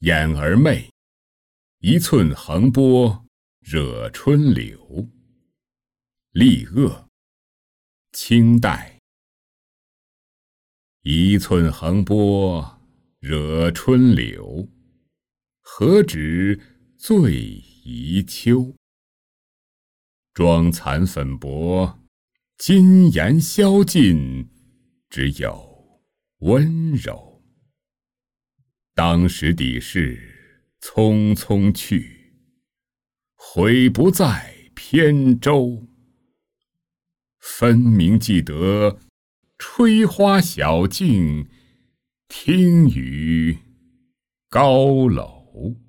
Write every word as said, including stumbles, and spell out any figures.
眼儿媚，一寸横波惹春柳。立恶，清代。一寸横波惹春柳，何止醉宜秋。妆残粉薄，金颜消尽，只有温柔。当时的事匆匆去，悔不在扁舟。分明记得吹花小径，听雨高楼。